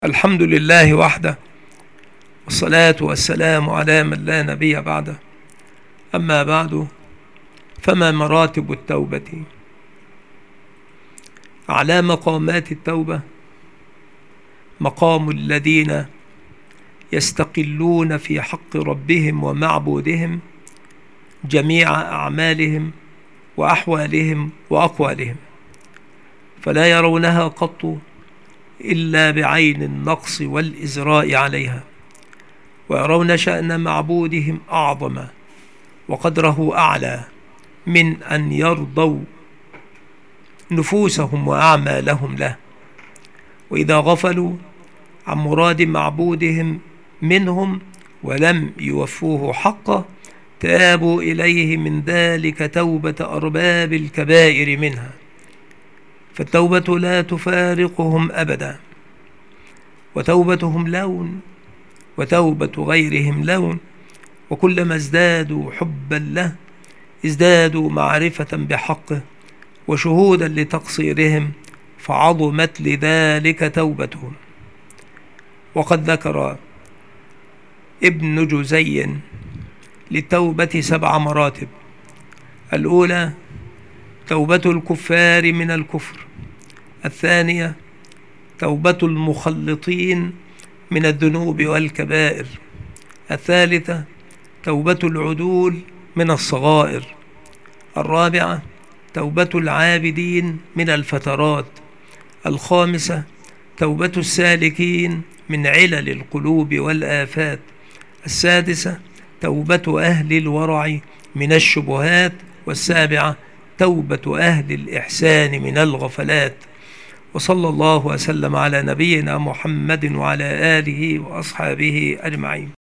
الحمد لله وحده، والصلاة والسلام على من لا نبي بعده. أما بعد، فما مراتب التوبة؟ على مقامات التوبة مقام الذين يستقلون في حق ربهم ومعبودهم جميع أعمالهم وأحوالهم وأقوالهم، فلا يرونها قط إلا بعين النقص والإزراء عليها، ويرون شأن معبودهم أعظم وقدره أعلى من أن يرضوا نفوسهم وأعمالهم له. وإذا غفلوا عن مراد معبودهم منهم ولم يوفوه حقه تابوا إليه من ذلك توبة أرباب الكبائر منها، فالتوبة لا تفارقهم أبدا، وتوبتهم لون وتوبة غيرهم لون، وكلما ازدادوا حبا له ازدادوا معرفة بحقه وشهودا لتقصيرهم، فعظمت لذلك توبتهم. وقد ذكر ابن جزي للتوبة 7 مراتب. الأولى توبة الكفار من الكفر، الثانية توبة المخلطين من الذنوب والكبائر، الثالثة توبة العدول من الصغائر، الرابعة توبة العابدين من الفترات، الخامسة توبة السالكين من علل القلوب والآفات، السادسة توبة أهل الورع من الشبهات، والسابعة توبة أهل الإحسان من الغفلات. وصلى الله وسلم على نبينا محمد وعلى آله وأصحابه أجمعين.